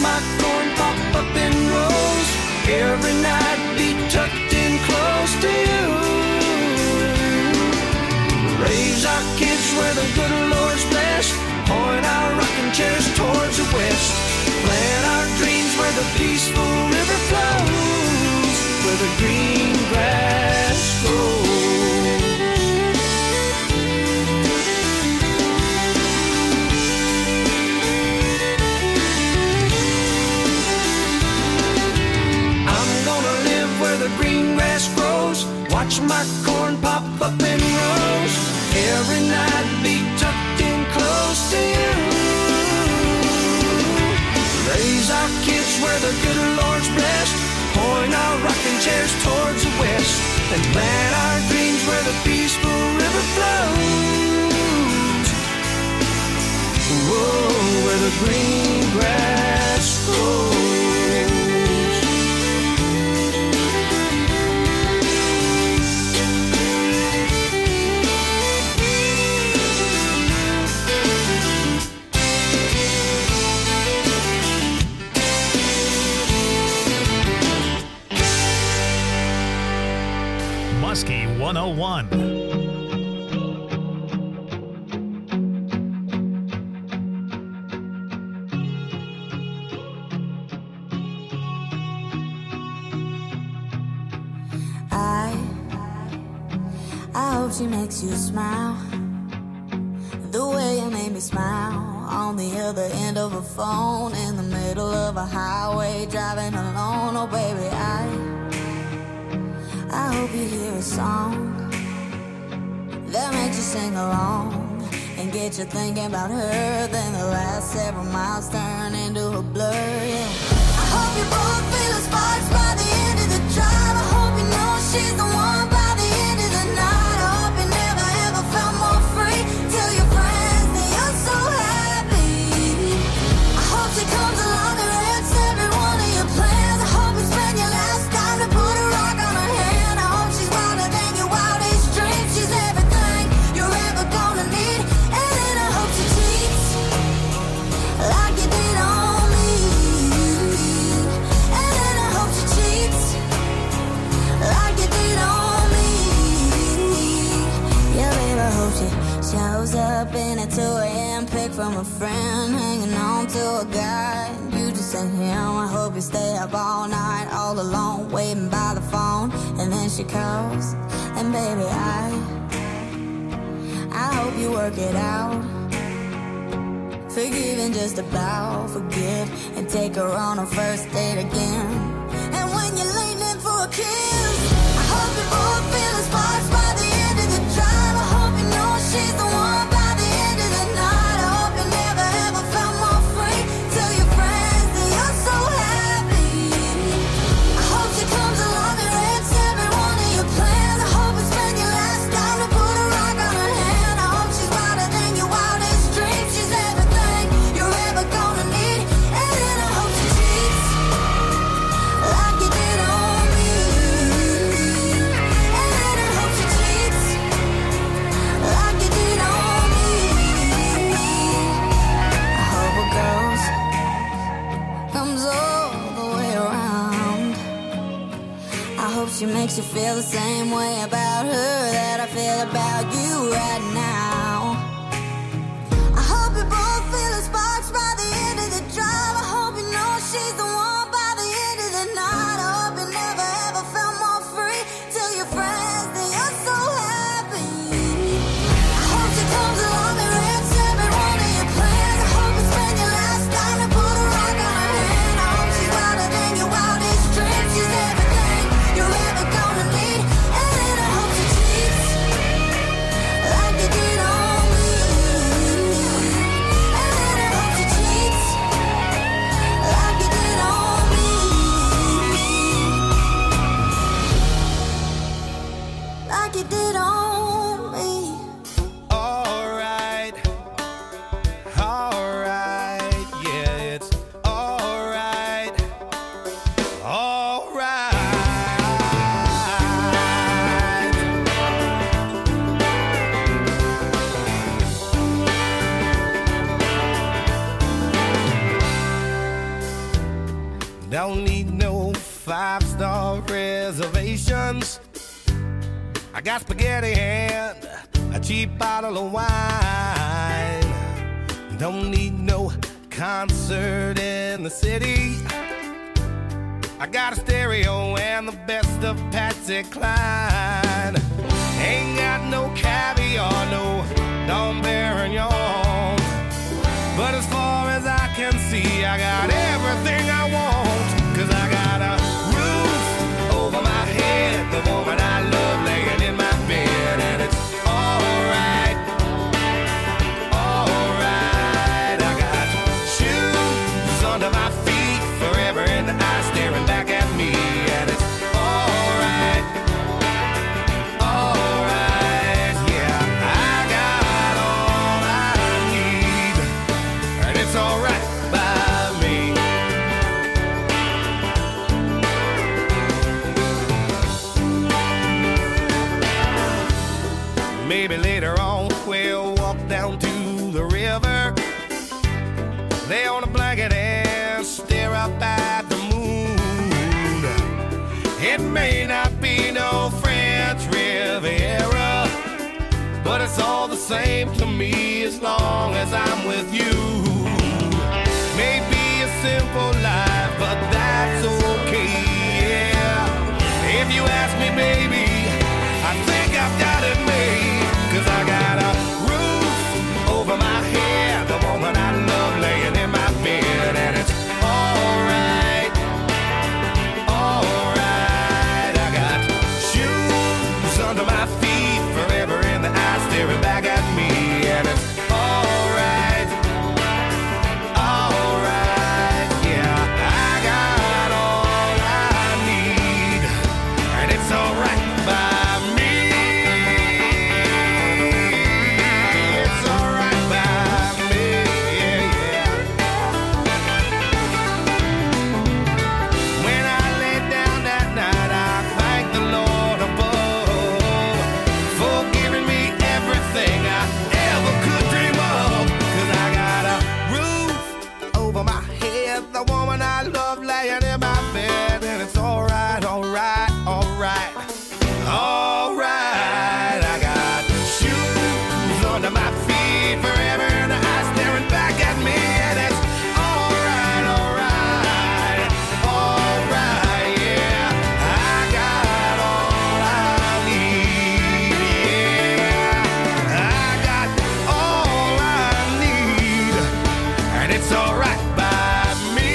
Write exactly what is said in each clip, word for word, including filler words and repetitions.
my corn pop up in rows. Every night be tucked in close to you. Raise our kids where the good Lord's blessed. Point our rocking chairs towards the west. Plant our dreams where the peaceful river flows, where the green grass grows. I'm gonna live where the green grass grows. Watch my corn pop up in rows. Every night be tucked in close to you. Raise our kids where the good Lord's blessed. Point our rocking chairs towards the west. And plant our dreams where the peaceful river flows. Whoa, where the green grass grows. Muskie one oh one. I, I hope she makes you smile the way you made me smile on the other end of a phone in the middle of a highway driving alone. Oh baby, I I hope you hear a song that makes you sing along and get you thinking about her. Then the last several miles turn into a blur, yeah. I hope you both feel the sparks by the end of the drive. I hope you know she's the one by the end of the night. I hope you never ever felt more free. Tell your friends that you're so happy. I hope she comes along and wrecks every one of your plans. I hope you spend your last time to put a rock on her hand. Shows up in a two a.m. pic from a friend, hanging on to a guy. You just sent him. I hope you stay up all night, all alone, waiting by the phone. And then she calls, and baby, I I hope you work it out. Forgive and just about forget, and take her on a first date again. And when you're leaning for a kiss, I hope you both feel the sparks by the end of the drive. I hope you know she's the one by the end of the night. I hope you never ever felt more free. Tell your friends that you're so happy. I hope she comes along and wrecks every one of your plans. I hope you spend your last time to put a rock on her hand. I hope she's wilder than your wildest dreams. She's everything you're ever gonna need. And then I hope she cheats like you did on me. And then I hope she cheats like you did on me. I hope a girl's comes all the way around. I hope she makes you feel the same way about her that I feel about you right now. I hope you both feel the sparks by the end of the drive. I hope you know she's the one by the end of the night. I hope you never ever felt more free. Tell your friends that you're so happy. I hope she comes along and wrecks every one of your plans. I hope you spend your last time to put a rock on her hand. I hope she's wilder than your wildest dreams. She's everything you're ever gonna need. And then I hope she cheats like you Don't need no five-star reservations. I got spaghetti and a cheap bottle of wine. Don't need no concert in the city. I got a stereo and the best of Patsy Cline. Ain't got no caviar, no Dom Perignon. But as far as I can see, I got everything I want. Cause I got a roof over my head, the woman I love laying in my bed. And it's alright, alright. I got shoes under my feet, forever in the eyes staring back at me. And it's alright, alright. Yeah, I got all I need, and it's alright by me. Maybe later on we'll walk down to the river, lay on a blanket and stare up at the moon. It may not be no French Riviera, but it's all the same to me as long as I'm with you. Maybe a simple life, but that's okay, yeah. If you ask me, baby, I think I've got it made. Cause I got a roof over my head, the woman I love laying in my bed. And it's alright, alright. I got shoes under my feet, forever in the eyes staring back at me. And it's alright, alright. Yeah, I got all I need, and it's alright by me. It's alright by me, yeah, yeah. When I lay down that night, I thank the Lord above for giving me everything I ever could dream of. Cause I got a roof over my head, the woman I love laying in my bed. And it's alright, alright, alright, alright. I got shoes under my feet, forever in the eyes staring back at me. And it's alright, alright, alright, yeah. I got all I need, yeah. I got all I need, and it's alright by me.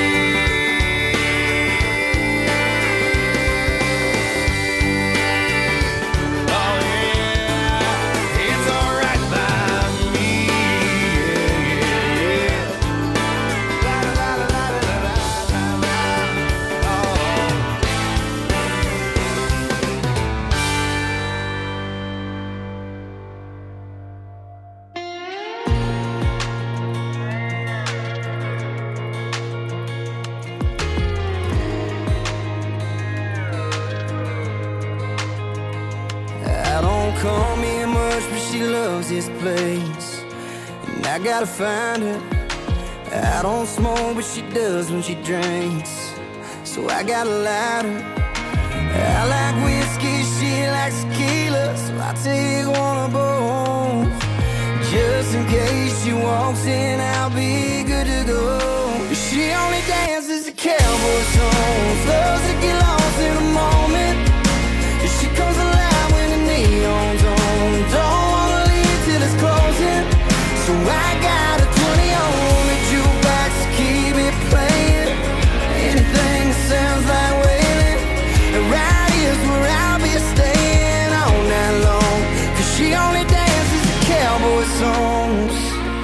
Oh yeah, it's alright by me, yeah, yeah, yeah. La la la la la la la la. Oh. I don't call me much, but she loves this place, and I gotta find her. I don't smoke, but she does when she drinks, so I gotta light her. I like whiskey, she likes tequila, so I take one of both. Just in case she walks in, I'll be good to go. She only dances to cowboy songs, loves to get lost in the moment. She comes alive when the neon's on. Don't wanna leave till it's closing, so I got a twenty on the jukebox to keep it playing. Anything that sounds like wailing, right here's where I'll be staying all night long. Cause she only dances to cowboy songs.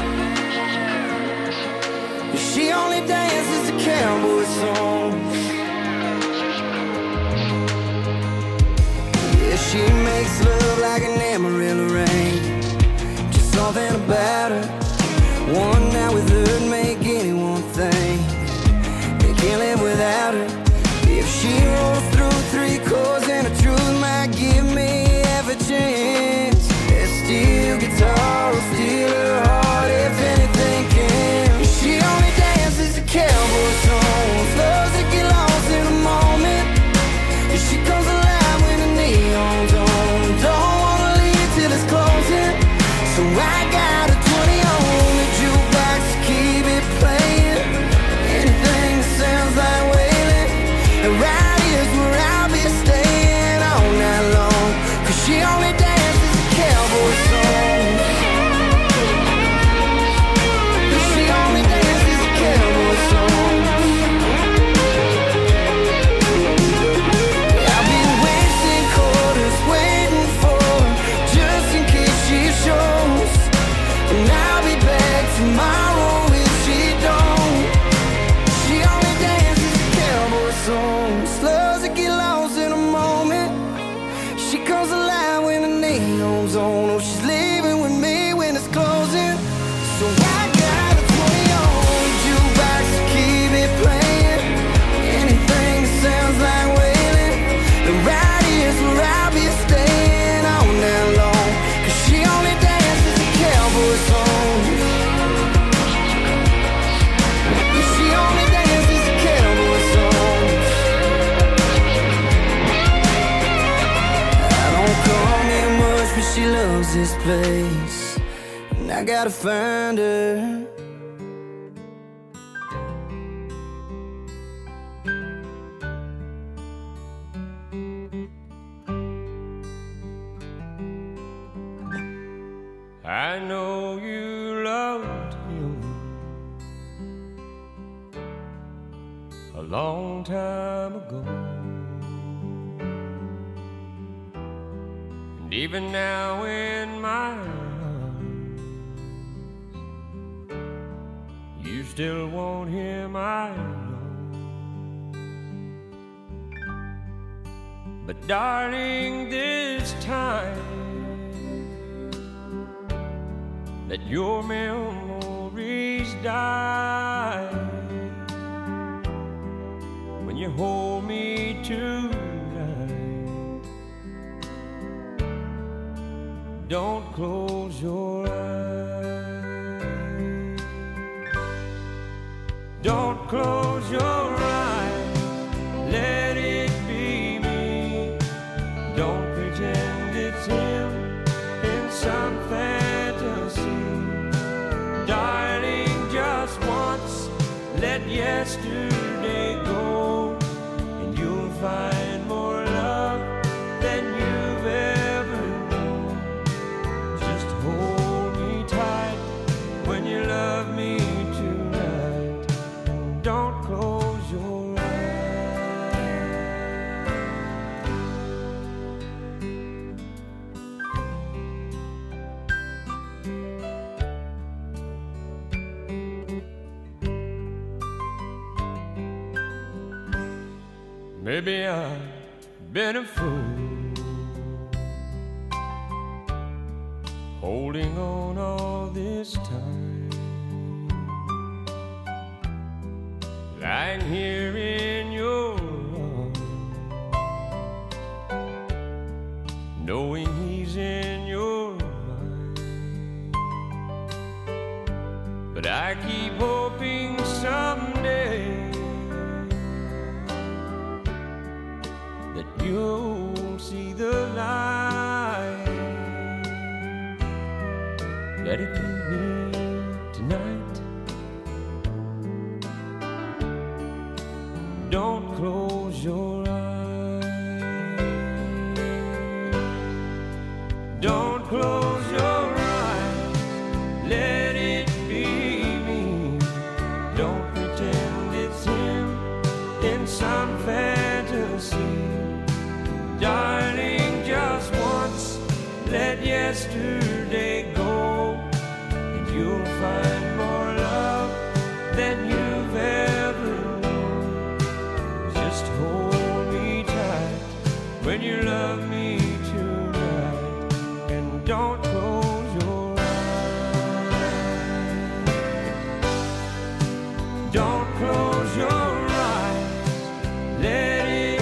She only dances to cowboy songs. Yeah, she makes love like an Amarillo rain. Just something about her. One night with her'd make anyone think they can't live without her. If she rolls through three chords and the truth might give me half a chance, that steel guitar will steal her heart if anything can. She only dances to cowboy songs, loves to get is this place? And I gotta find her. I know you loved him a long time ago, and even now in my arms, you still want him, I know. But darling, this time let your memories die when you hold me tonight. Don't close your eyes. Don't close your eyes. Let it be me. Don't pretend it's him in some fantasy. Darling, just once, let yesterday go, and you'll find more love than you've ever known. Just hold me tight when you love me tonight, and don't close your Maybe I've been a fool, holding on all this time, lying here in your arms, knowing he's in your mind. But I keep hoping someday that you'll see the light. Let it be me tonight. Don't close your eyes. Don't close your eyes. Let it be me. Don't pretend it's him in some fantasy. Darling, just once, let yesterday go, and you'll find more love than you've ever known. Just hold me tight when you love me tonight, and don't close your eyes. Don't close your eyes. Let it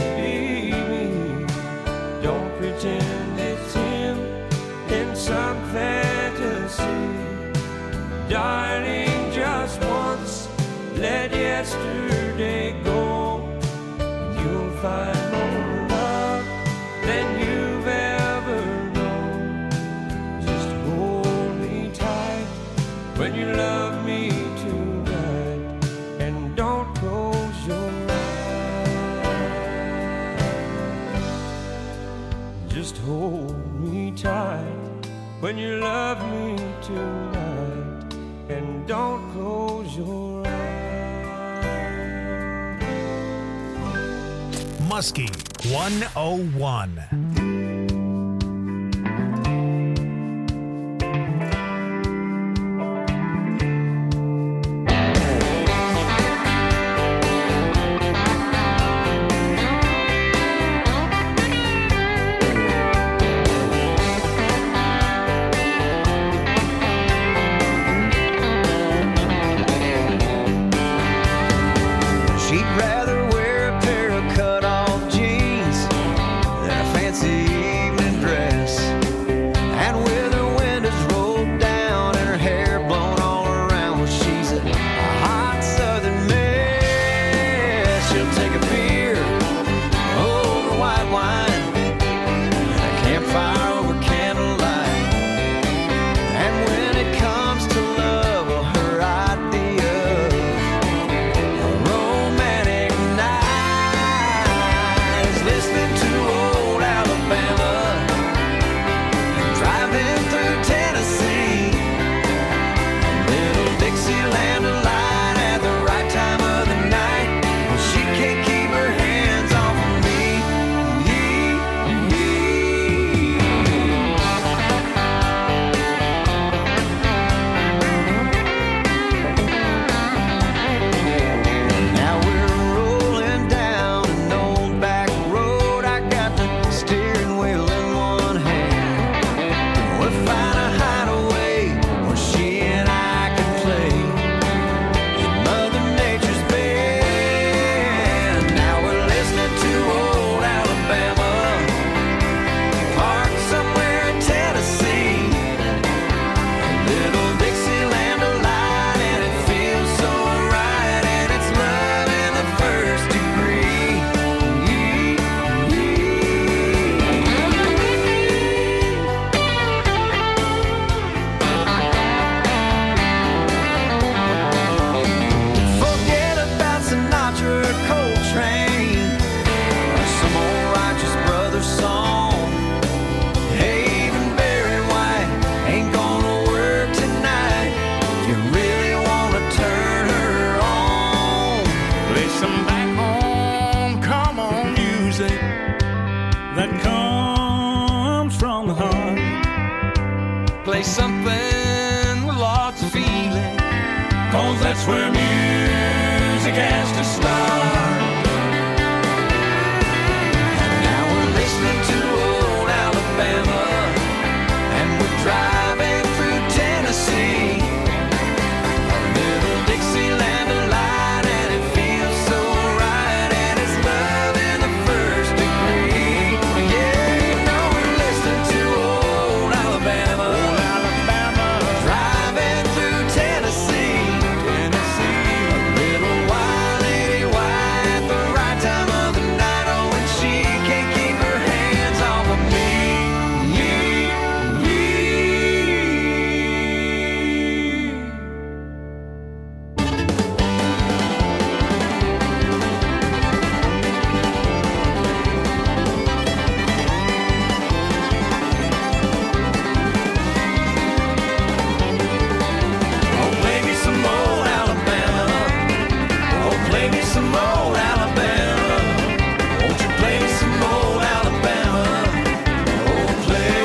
pretend it's him in some fantasy. Darling, just once, let yesterday go, and you'll find more love than you've ever known. Just hold me tight when you love me tonight, and don't close your eyes. Just hold me tight when you love me tonight, and don't close your eyes. Muskie one oh one. where music has to start. And now we're listening to old Alabama, and we're driving through Tennessee. A little Dixieland delight, and it feels so right, and it's love in the first degree. Yeah, you know we're listening to old Alabama, old Alabama, driving through Tennessee, Tennessee. A little wild lady white, the right time of the night, oh, and she can't keep her hands off of me. Oh, play me some old Alabama. Oh, play me some old Alabama. Won't you play me some old Alabama? Oh, play.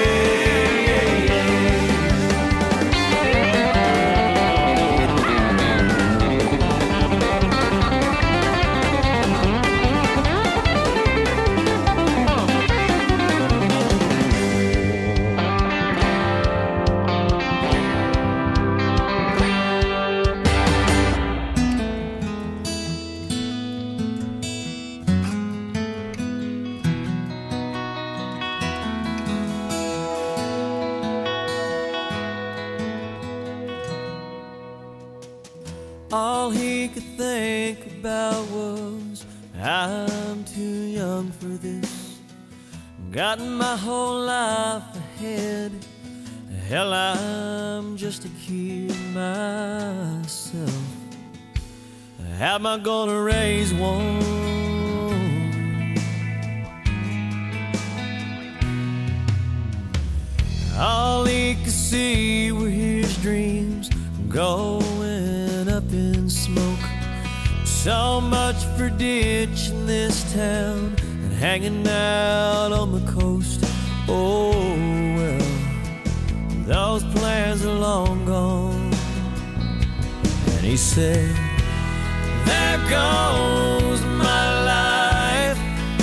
All he could think about was, I'm too young for this. Got my whole life ahead. Hell, I'm just a kid myself. How am I gonna raise one? All he could see were his dreams going up in smoke. So much for ditching this town and hanging out on the coast. Oh well, those plans are long gone. And he said, there goes my life.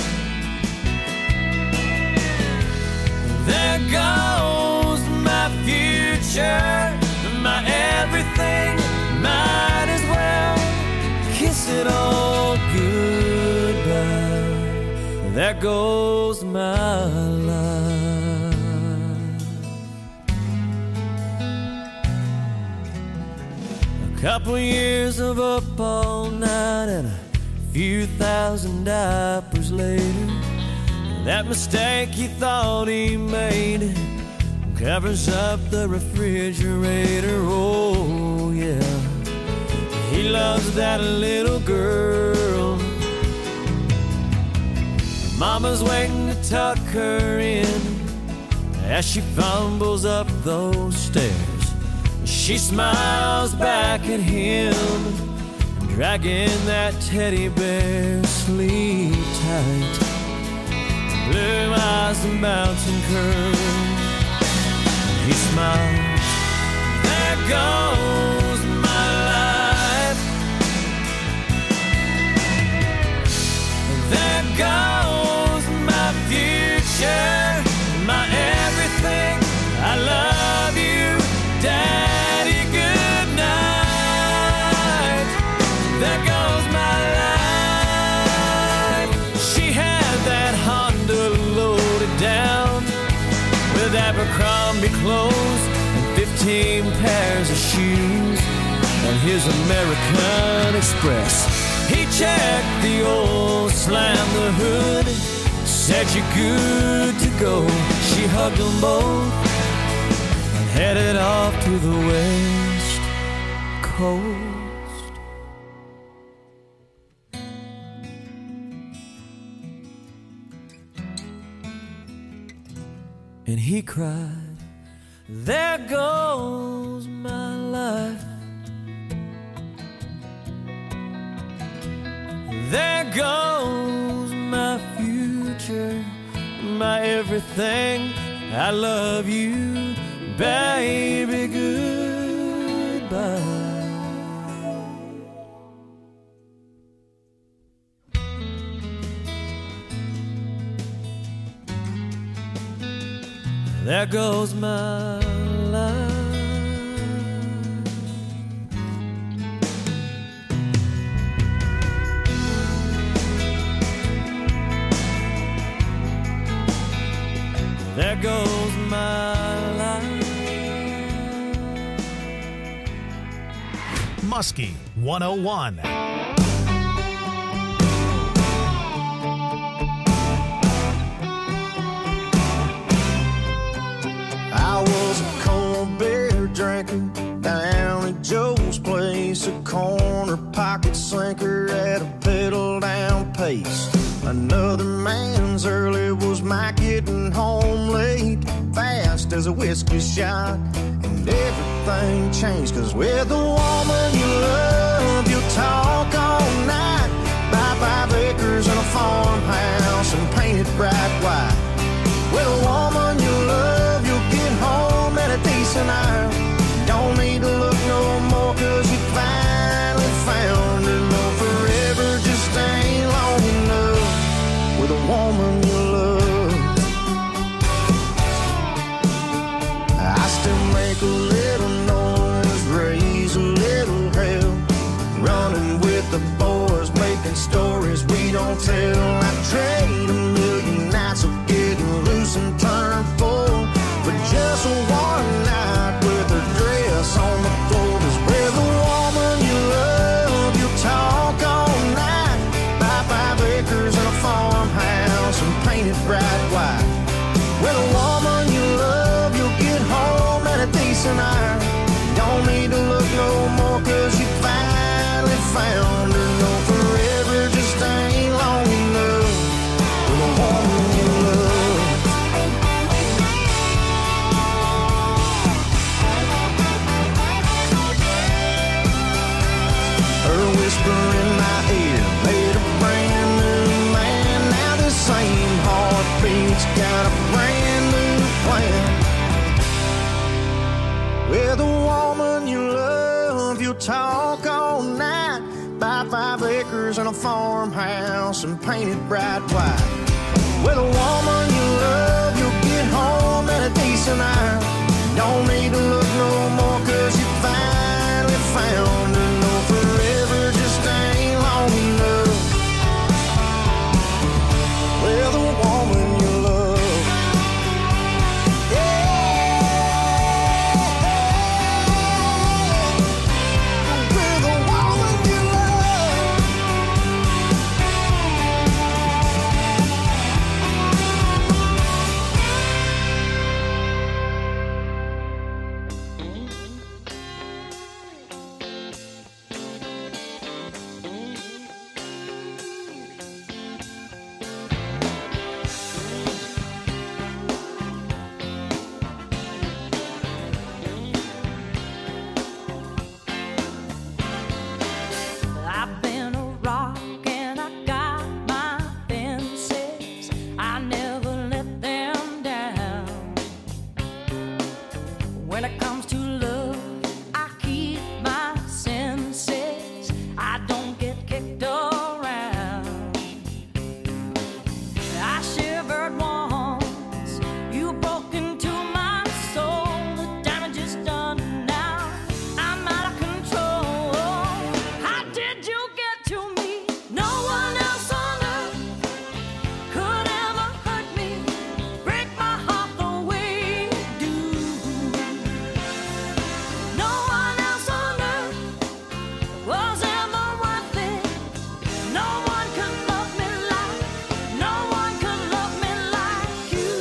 There goes my future, my everything. Might as well kiss it all goodbye. There goes my life. A couple years of up all night and a few thousand diapers later, that mistake he thought he made covers up the refrigerator. Oh yeah, he loves that little girl. Mama's waiting to tuck her in as she fumbles up those stairs. She smiles back at him, dragging that teddy bear. Sleep tight, blue eyes and mountain curls. He smiles, there goes my life. There goes my future, my everything. I love you, Daddy, good night. There goes my life. She had that Honda loaded down with Abercrombie clothes and fifteen pairs of shoes and his American Express. He checked the oil, slammed the hood, said you're good to go. She hugged them both and headed off to the West Coast. And he cried, there goes my life. There goes my future, my everything. I love you, baby, goodbye. There goes my life. There goes my life. Muskie one oh one. I was a cold beer drinker down at Joe's place, a corner pocket slinker at a pedal down pace. Another man's early was my getting home late, fast as a whiskey shot, and everything changed. Cause with the woman you love, you'll talk all night, buy five acres and a farmhouse and paint it bright white. With a woman you love, you'll get home at a decent hour. Don't need to look no more cause you finally found her. No, forever just ain't long enough with a woman you love. I still make a little noise, raise a little hell, running with the boys, making stories we don't tell. I trade a million nights of getting loose and turn full for just one night with her dress on the floor. Cause with a woman you love, you'll talk all night, buy five acres and a farmhouse and paint it bright white. With a woman you love, you'll get home at a decent hour. Don't need to look no more cause you finally found her. No, forever just ain't long enough with a woman you love. Her whisper in my ear made a brand new man. Now the same heartbeat's got a brand new plan. With a woman you love, you'll talk all night, buy five acres and a farmhouse and paint it bright white. With a woman you love, you'll get home at a decent hour. Don't need to look no more cause you finally found her. No, forever just ain't long enough with a woman you love. Yeah, with a woman you love. I've been a rock and I got my fences. I never let them down. When it comes to love, I keep my senses. I don't get kicked around. I shivered once, you broke into my soul. The damage is done now, I'm out of control. How did you get to me? No one else on earth could ever hurt me, break my heart the way you do. No one else on earth was ever worth it. No one could love me like, no one could love me like you.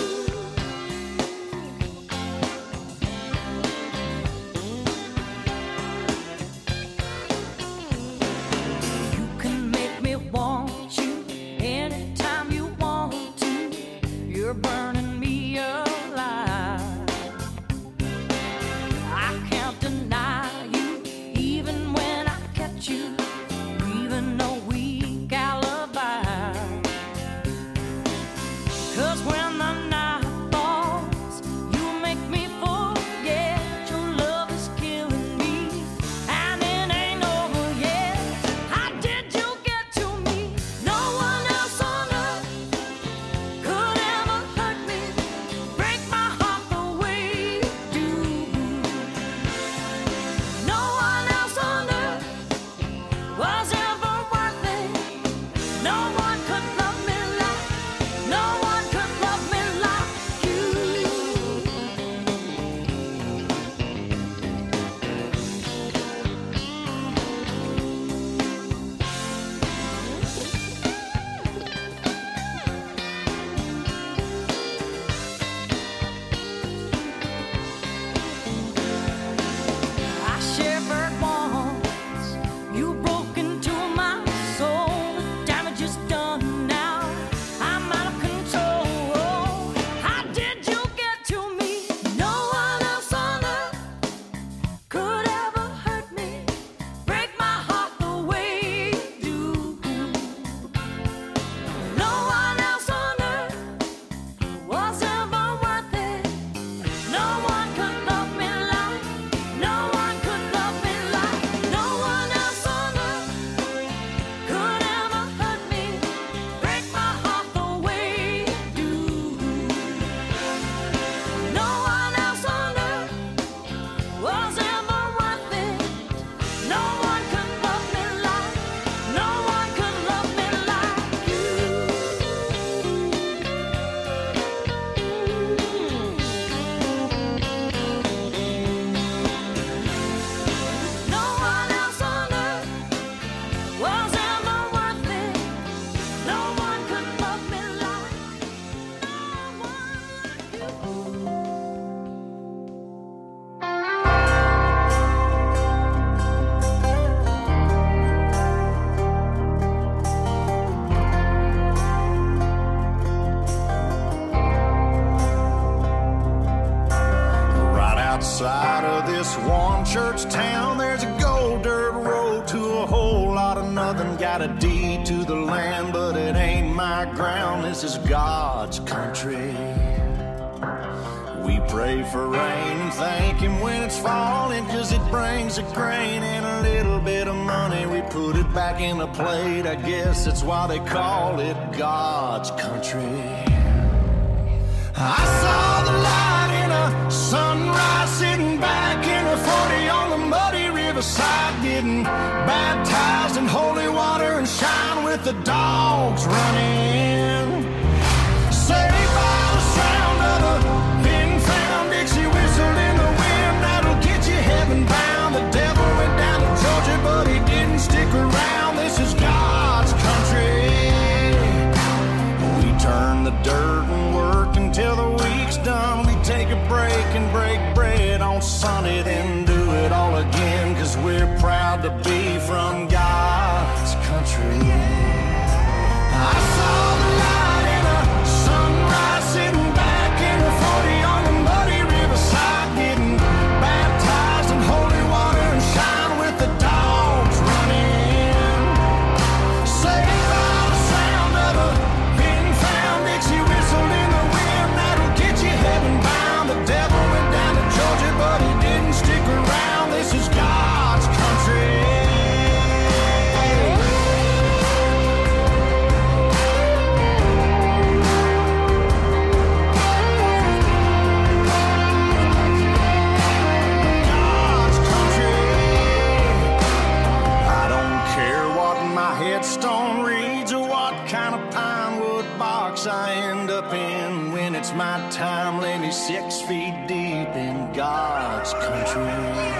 You can make me want you anytime you want to. You're burning me alive. I can't deny you, even when I catch you, even a weak alibi. Cause when the night falls, you make me forget your love is killing me, and it ain't over yet. How did you get to me? No one else on earth could ever hurt me, break my nothing. Got a deed to the land, but it ain't my ground. This is God's country. We pray for rain and thank him when it's falling, 'cause it brings a grain and a little bit of money. We put it back in the plate, I guess that's why they call it God's country. I saw the light in a sunrise, sitting back in a forty on the muddy riverside, getting baptized in holy water and shine with the dogs running. Saved by the sound of a pin-found Dixie whistle in the wind, that'll get you heaven bound. The devil went down to Georgia, but he didn't stick around. This is God's country. We turn the dirt and work until the week's done. We take a break and break bread on Sunday, then do it all again, 'cause we're proud to be from God's country. I saw the light in a sunrise, sitting back in a forty on the muddy riverside, getting baptized in holy water and shine with the dogs running. Saved by the sound of a pin-found Dixie whistle in the wind, that'll get you heaven bound. The devil went down to Georgia, but he didn't stick around. This is God's country. God's country. I don't care what my headstone reads or what kind of pine wood box I end up in. When it's my time, lay me six feet deep in God's country.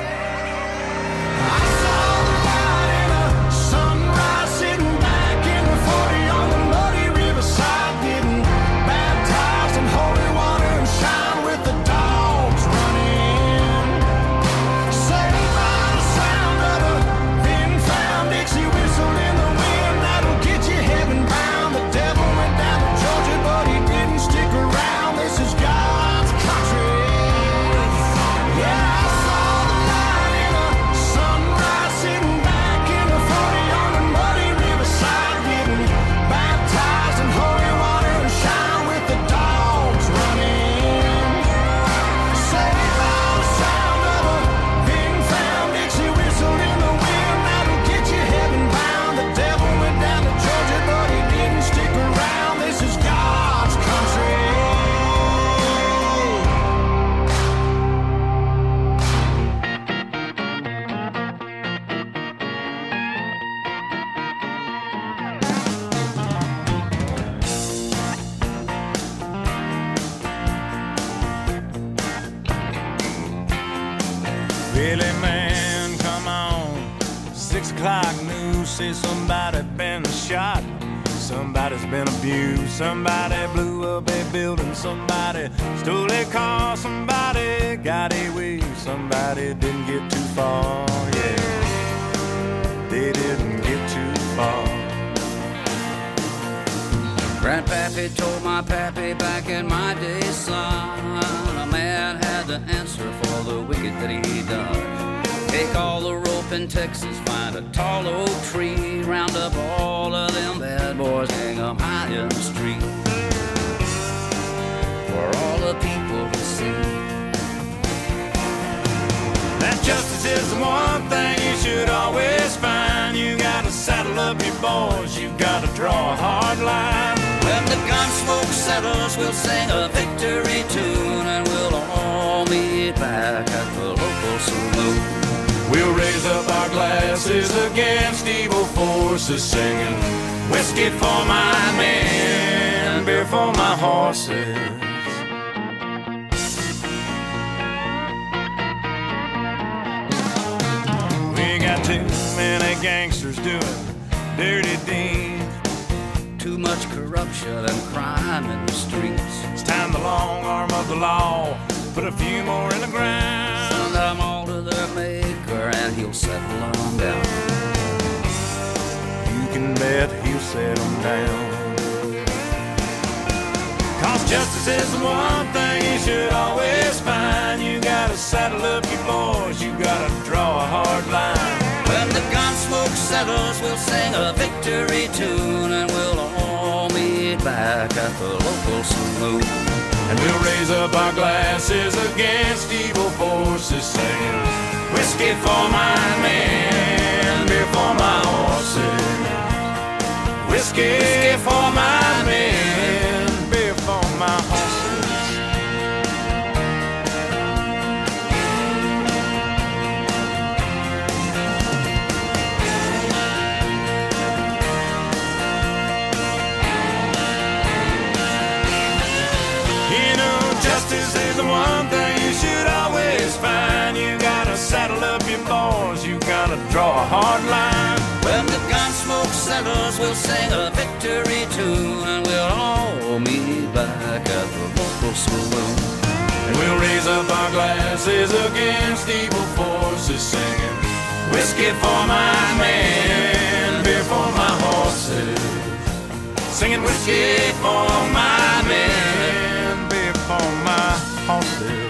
I saw the light in a sunrise, sitting back in the forty on the muddy riverside, getting baptized in holy water and shine with the dogs running. Saved by the sound of a pin-found Dixie whistle in the wind, that'll get you heaven bound. The devil went down to Georgia, but he didn't stick around. This is God's country. Yeah, I saw the light in a sunrise, sitting back in a forty on the muddy riverside, getting baptized in holy water and shine with the dogs running. Saved by the sound of a pin-found Dixie whistle in the wind, that'll get you heaven bound. The devil went down to Georgia, but he didn't stick around. This is God's country. Really, man, come on. Six o'clock news says somebody been shot. Somebody's been abused. Somebody blew up a building. Somebody stole a car. Somebody got away. Somebody didn't get too far. Yeah, they didn't get too far. Grandpappy told my pappy back in my day, son, a man had to answer for the wicked that he done. Take all the rope in Texas, find a tall oak tree, round up all of them bad boys, hang them high in the street, for all the people to see. That justice is the one thing you should always find. You gotta saddle up your boys, you gotta draw a hard line. When the gun smoke settles, we'll sing a victory tune, and we'll all meet back at the local saloon. We'll raise up our glasses against evil forces, singing whiskey for my men, beer for my horses. We got too many gangsters doing dirty deeds, too much corruption and crime in the streets. It's time the long arm of the law put a few more in the ground. Send them all to their maker and he'll settle them down. You can bet he'll settle them down. 'Cause justice is the one thing you should always find. You gotta saddle up your boys, you gotta draw a hard line. When the gun smoke smoke settles, we'll sing a victory tune, and we'll all meet back at the local saloon. And we'll raise up our glasses against evil forces, singing whiskey for my men, beer for my horses. Whiskey for my men, beer for my horses. You know, justice is the one thing you should always find. You gotta saddle up your boys, you gotta draw a hard line. When the gun smoke settles, we'll sing a victory tune, and we'll all meet back at the local saloon. And we'll raise up our glasses against evil forces, singing whiskey for my men, beer for my horses. Singing whiskey for my men, beer for my horses.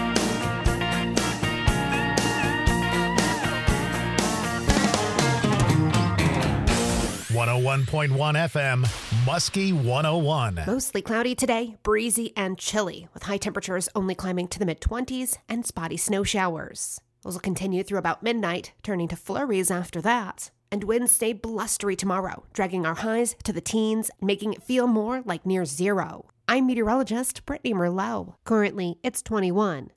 one oh one point one F M, Muskie one oh one. Mostly cloudy today, breezy and chilly, with high temperatures only climbing to the mid-twenties and spotty snow showers. Those will continue through about midnight, turning to flurries after that. And winds stay blustery tomorrow, dragging our highs to the teens, making it feel more like near zero. I'm meteorologist Brittany Merlot. Currently, it's twenty-one.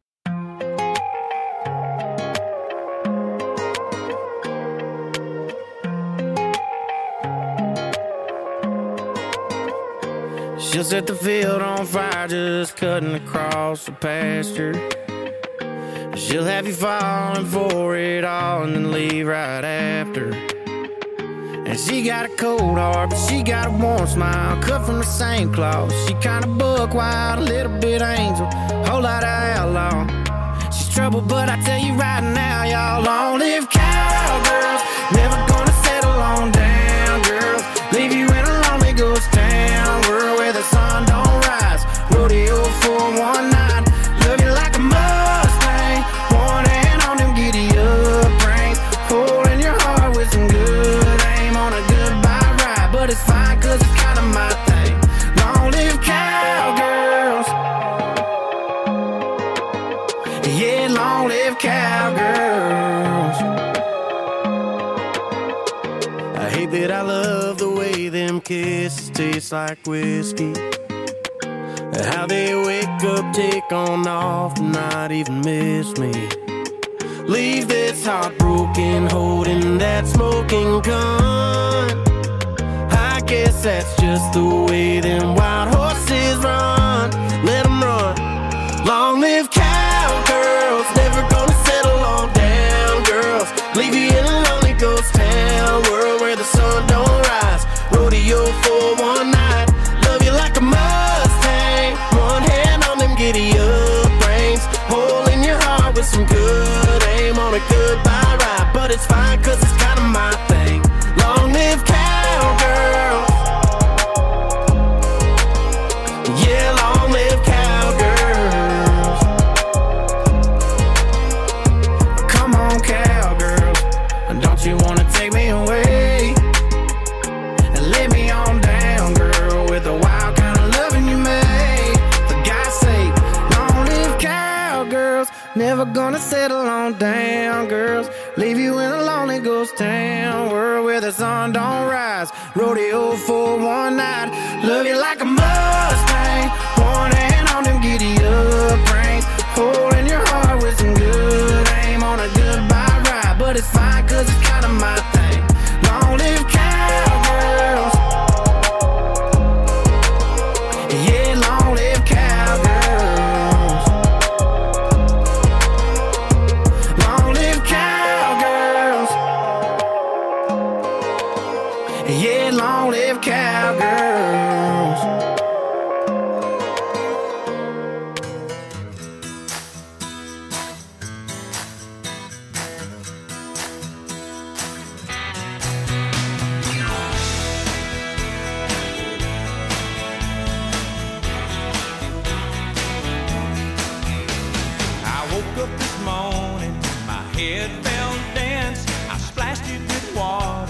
She'll set the field on fire just cutting across the pasture. She'll have you falling for it all and then leave right after. And she got a cold heart, but she got a warm smile, cut from the same cloth. She kinda buck wild, a little bit angel, whole lot of outlaw. She's trouble, but I tell you right now, y'all, long live cowgirls. Never gonna settle on down, girls. Leave you in a lonely ghost town, world where the sun don't rise. Rodeo for one night, love you like a Mustang. One hand on them giddy up reins, hole in your heart with some good aim on a goodbye ride. But it's fine, cause it's kinda my thing. Long live cowgirls. Yeah, long live cowgirls. I hate that I love the way them kisses taste like whiskey. How they wake up, take on off, and not even miss me. Leave this heartbroken, holding that smoking gun. I guess that's just the way them wild horses run. Let them run. Long live cowgirls, never gonna settle on down, girls. Leave you in a lonely ghost town, world where the sun don't rise. Rodeo for one night, love you like a Mustang. One hand on them giddy up reins, hole in your heart with some good aim on a goodbye ride. But it's fine, cause it's kinda my thing. Long live cowgirls. Yeah, long live cowgirls. Come on, cowgirls, don't you wanna take me away and lay me on down, girl, with the wild kind of loving you made. For God's sake, long live cowgirls. Never gonna settle on down, girls. Leave you in a lonely ghost town, world where the sun don't rise. Rodeo for one night, love you like a Mustang. One hand on them giddy up reins, hole in your heart with some good aim on a goodbye ride. But it's fine, cause it's kinda my thing. Long live cowgirls. Yeah, long live cowgirls. Long live cowgirls. Yeah, long live cowgirls. I woke up this morning, my head felt dense. I splashed it with water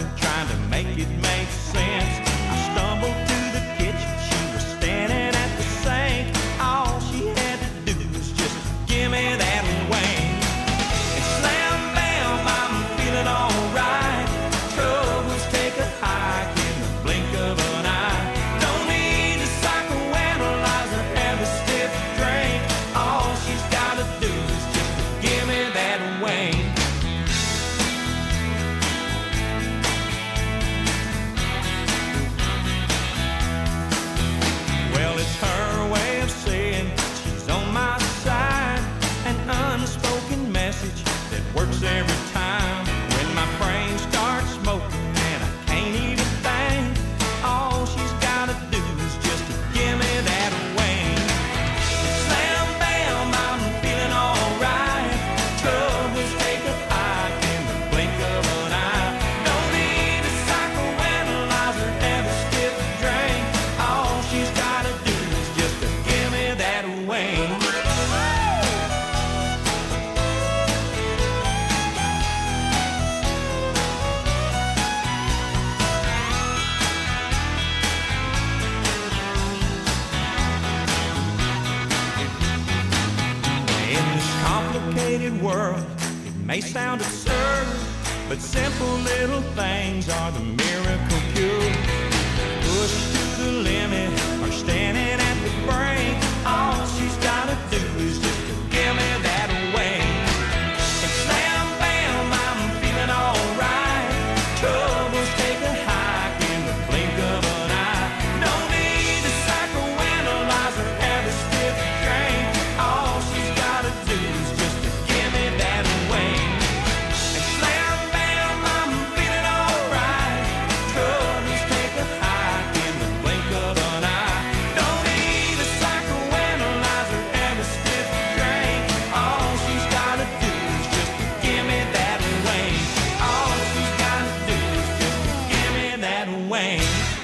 complicated world. It may sound absurd, but simple little things are the miracle cure. Pushed to the limit or standing at the brink, all she's gotta do is just to give me that wing. And slam bam, I'm feeling alright. Troubles take a hike in the blink of an eye. No need to psychoanalyze or have a stiff drink. All she's gotta do is just to give me that wing. And slam bam, I'm feeling alright. Troubles take a hike in the blink of an eye. No need to psychoanalyze or have a stiff drink. All she's gotta do is just to give me that wing. All she's gotta do is just to give me that wing.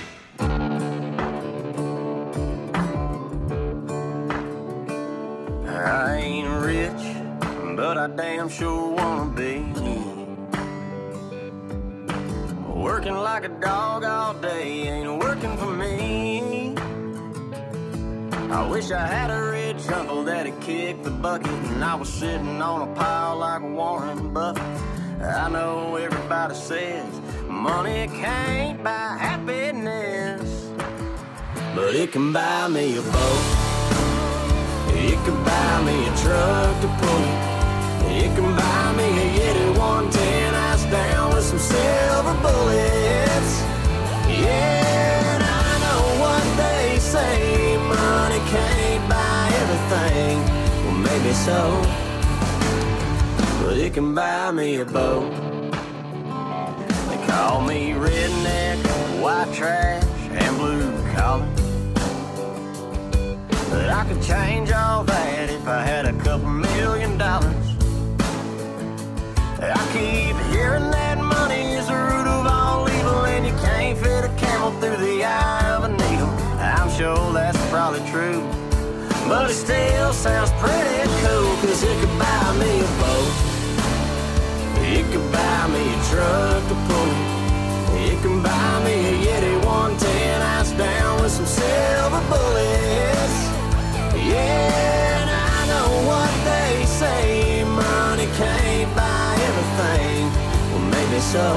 I ain't rich, but I damn sure wanna be. Working like a dog all day ain't working for me. I wish I had a rich uncle that'd kick the bucket and I was sitting on a pile like Warren Buffett. I know everybody says money can't buy happiness, but it can buy me a boat. It can buy me a truck to pull it. It can buy me a Yeti one ten ice down with some silver bullets. Yeah, and I know what they say, money can't buy everything. Well, maybe so, but it can buy me a boat. They call me redneck, white trash, and blue collar, but I could change all that if I had a couple million dollars. I keep hearing that money is the root of all evil, and you can't fit a camel through the eye of a needle. I'm sure that's probably true, but it still sounds pretty cool, cause it could buy me a boat. It could buy me a truck to pull it. It can buy me a Yeti one ten ice down with some silver bullets. Yeah, and I know what they say, money can't buy everything. Well, maybe so,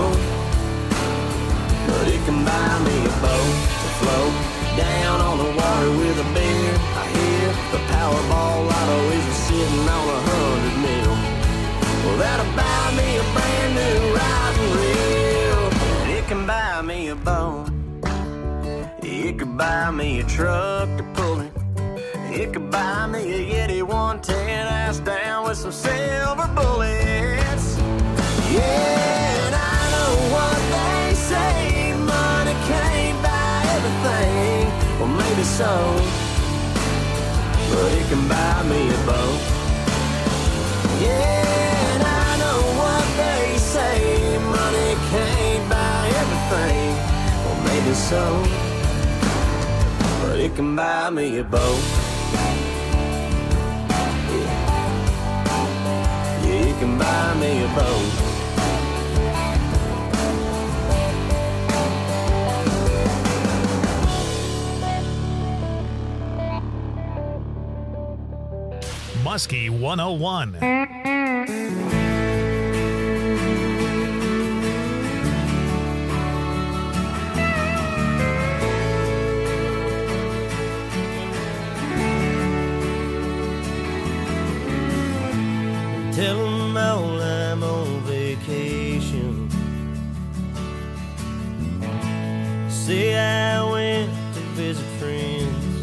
but it can buy me a boat to float down on the water with a beer. I hear the Powerball lotto is sitting on a hundred mil. Well, that'll buy me a brand new riding reel. And it can buy me a boat. It could buy me a truck to pull it. It could buy me a Yeti one ten ass down with some silver bullets. Yeah, and I know what they say, money can't buy everything. Well, maybe so, but it can buy me a boat. Yeah, and I know what they say, money can't buy everything. Well, maybe so, but it can buy me a boat. You can buy me a boat. Muskie one oh one. Tell 'em all I'm on vacation. Say I went to visit friends,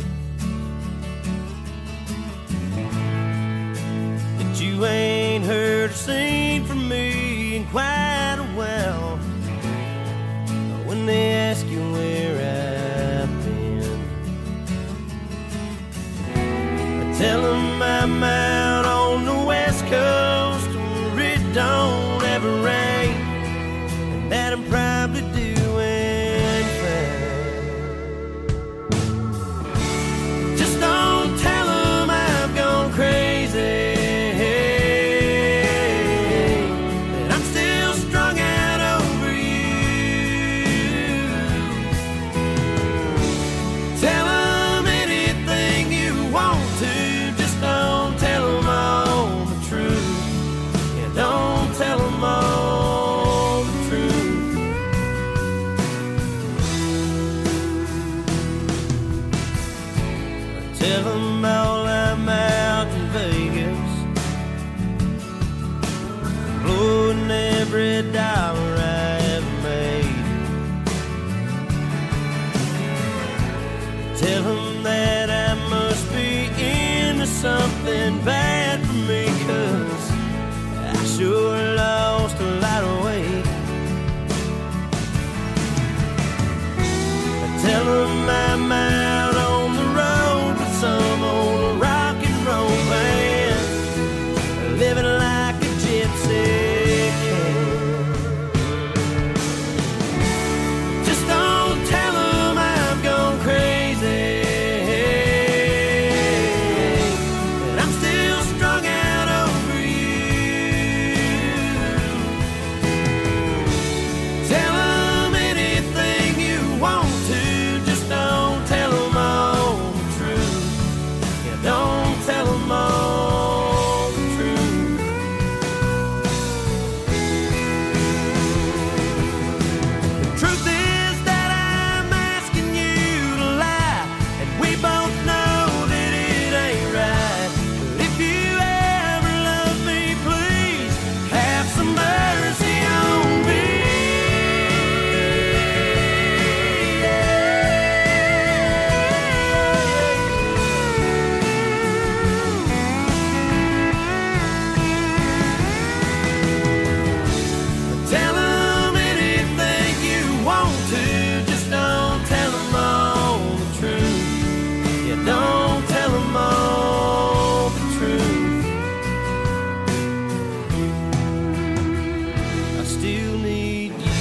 that you ain't heard or seen from me in quite a while. When they ask you where I've been, I tell them I'm out on the West Coast where it don't ever rain, and that I'm probably doing fine. Just don't tell them I've gone crazy, that I'm still strung out over you. Tell them anything you want to, just don't tell Tell him that I must be into something bad for me, 'cause I sure lost a lot of weight. Tell him I'm out on the road with some old rock and roll band, living like a gypsy can. Just don't tell him I've gone crazy, and I'm still strung out over you. Tell him anything you want to, just don't tell him all the truth. Yeah, don't tell him all the truth. The truth is that I'm asking you to lie, and we both know that it ain't right. But if you ever love me, please have some mercy on me. Tell him anything you want to, just don't tell him all the truth. Yeah, don't tell him all the truth. I still need you.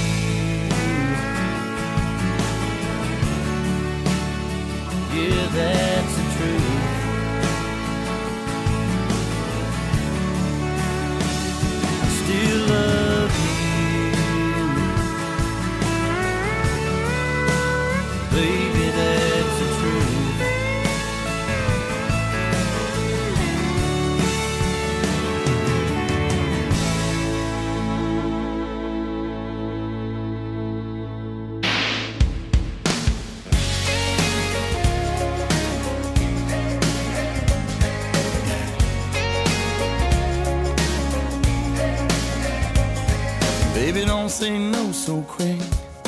Yeah, that's the truth. I still love you. Baby, that's the truth. Baby, don't say no so quick.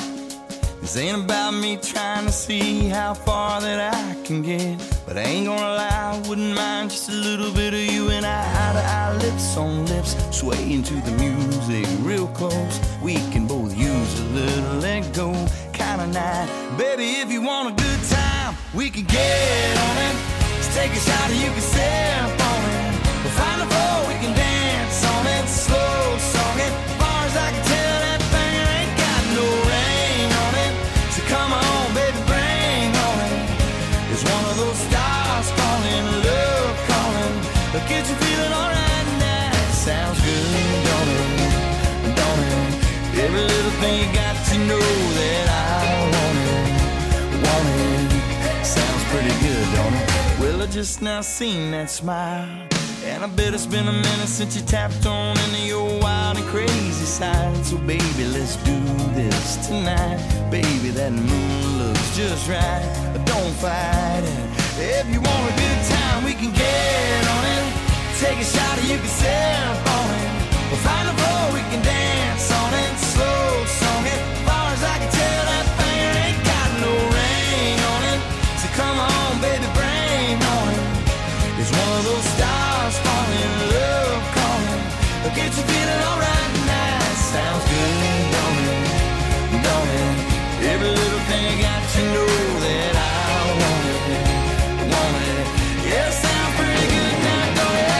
This ain't about me trying to see how far that I can get. But I ain't gonna lie, I wouldn't mind just a little bit of you and I, eye to eye, lips on lips, swaying to the music real close. We can both use a little let go kind of night. Baby, if you want a good time, we can get on it. Just take a shot and you can sip on it. We'll find a floor, we can dance on it, slow song it. As far as I can tell, that thing ain't got no rain on it. So come on, baby, bring on it. It's one of those stars calling, love calling. But get you feeling alright now. Sounds good, don't it? Don't it? Every little thing you got to know that I want it, want it. Sounds pretty good, don't it? Well, I just now seen that smile, and I bet it's been a minute since you tapped on into your wild and crazy side. So baby, let's do this tonight. Baby, that moon looks just right. Don't fight it. If you want a good time, we can get on it. Take a shot and you can sip on it. We'll find a floor, we can dance on it, slow song it. As far as I can tell, that thing ain't got no rain on it. So come on, baby, bring on it. It's one of those stars falling, love calling. But get you feeling alright now. Sounds good, don't it? Don't it? Every little thing got to know that I want it, want it. Yeah, sounds pretty good now, don't it?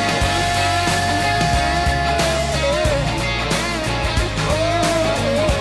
Oh, oh.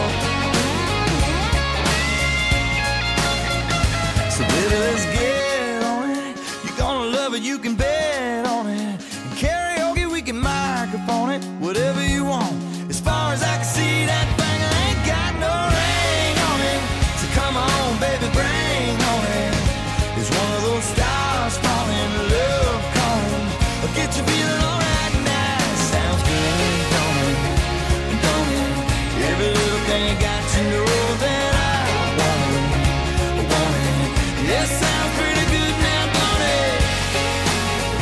So baby, let's get on it. You're gonna love it, you can bet on it. And karaoke, we can microphone it. Whatever you want. As far as I can see, that thing ain't got no rain on it. So come on, baby, bring on it. It's one of those stars falling, love calling. But get you feeling alright now. Sounds good, don't it? Don't it? Every little thing you got to know that I want it, want it. Yeah, sounds pretty good now, don't it?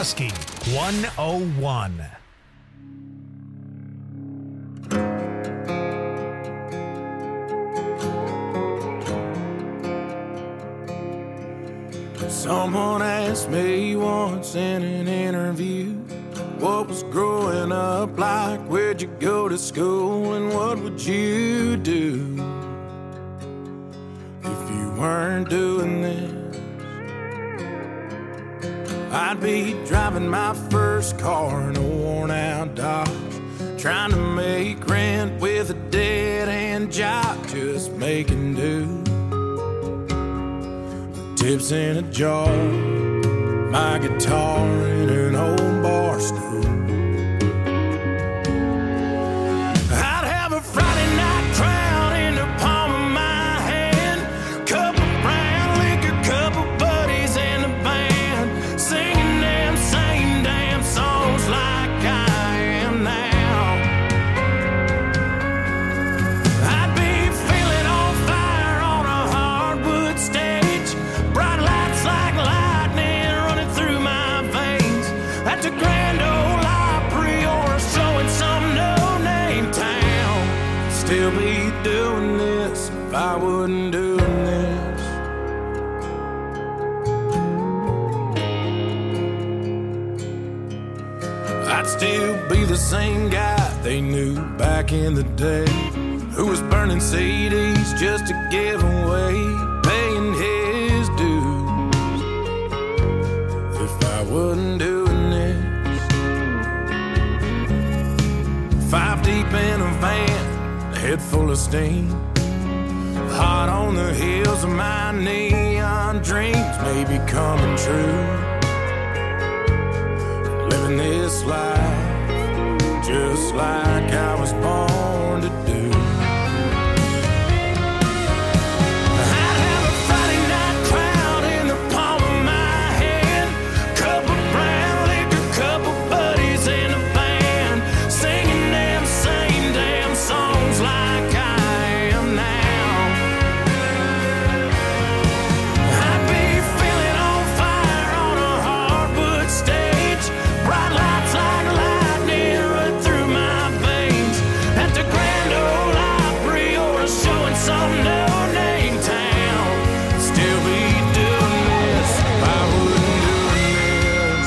Muskie one oh one. Someone asked me once in an interview, what was growing up like? Where'd you go to school and what would you do if you weren't doing this? I'd be driving my first car in a worn out Dodge, trying to make rent with a dead-end job, just making do. Tips in a jar, my guitar in an old bar stool. I'd have a Friday night crowd in the palm of my hand, cup of brown liquor, couple buddies in the band, singing them same damn songs like I am now. I'd be feeling on fire on a hardwood stage, bright lights like lightning running through my veins, at the Grand Ole Opry or showing some no-name town. Still be doing this if I wasn't doing this. I'd still be the same guy they knew back in the day, who was burning C Ds just to give away, paying his dues. If I wasn't doing this, five deep in a van, a head full of steam, hot on the heels of my neon dreams, maybe coming true. Living this life just like I was born to do. I'd have a Friday night crowd in the palm of my hand, cup of brown liquor, couple buddies in a band, singing them same damn songs like I am now. I'd be feeling on fire on a hardwood stage, bright lights like lightning run through my veins, at the Grand Ole Opry or showing some no-name town. Still be doing this if I wasn't doing this.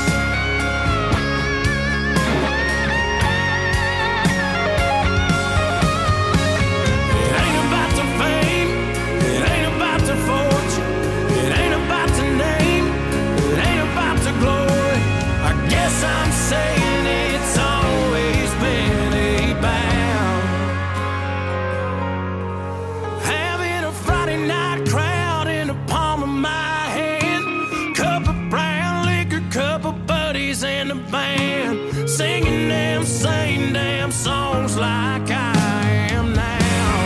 It ain't about the fame, it ain't about the fortune, it ain't about the name, it ain't about the glory. I guess I'm saying it's always been about having a Friday night crowd in the palm of my hand, cup of brown liquor, couple buddies in the band, singing them same damn songs like I am now.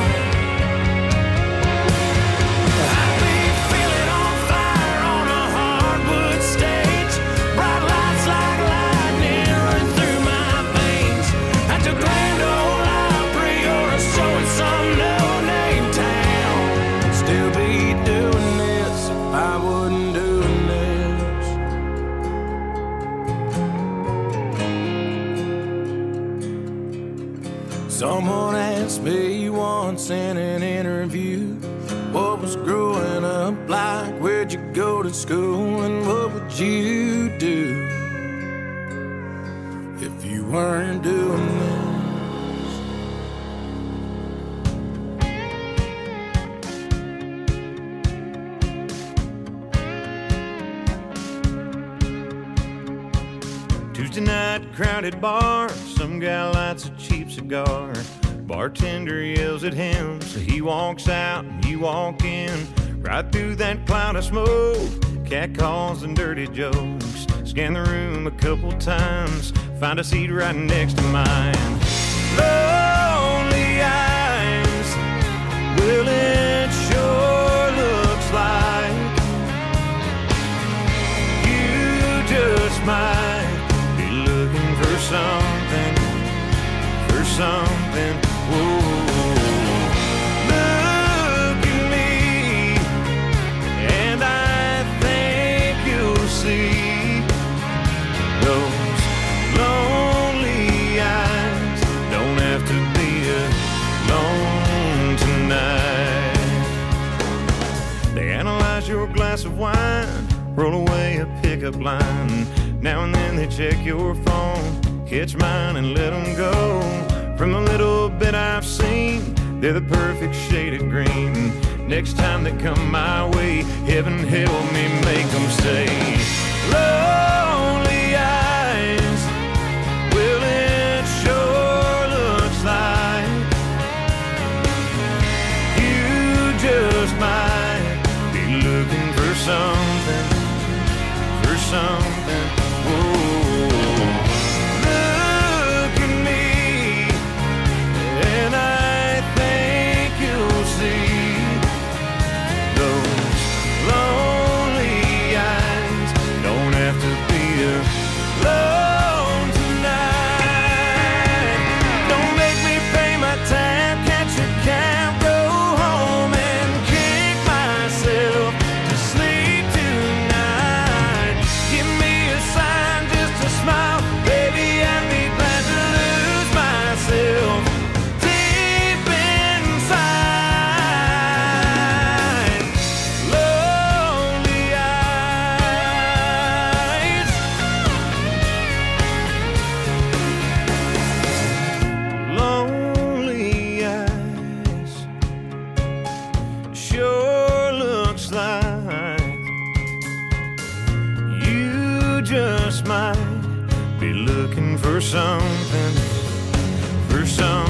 I'd be feeling on fire on a hardwood stage, bright lights like lightning run through my veins, at the Grand Ole Opry or showing some no-name town. Still be doing this if I wasn't doing this. Someone asked me once in an interview, what was growing up like? Where'd you go to school and what would you do if you weren't doing this? Tuesday night, crowded bar, some guy lights a cheap cigar. Bartender yells at him, so he walks out and you walk in. Right through that cloud of smoke, cat calls and dirty jokes. Scan the room a couple times, find a seat right next to mine. Lonely eyes, well it sure looks like you just might be looking for something, for something. Whoa. Look at me, and I think you'll see glass of wine, roll away a pickup line. Now and then they check your phone, catch mine and let them go. From the little bit I've seen, they're the perfect shade of green. Next time they come my way, heaven help me make them stay. Lonely eyes, well it sure looks like you just might be looking for something, for something. Whoa. Look at me, and I think you'll see those lonely eyes don't have to be alone tonight. Don't make me pay my tab, catch a cab, go home and kick myself to sleep tonight. Give me a sign, just a smile, baby, I'd be glad to lose myself deep inside. Lonely eyes, lonely eyes, sure looks like you just might be looking for something, for something.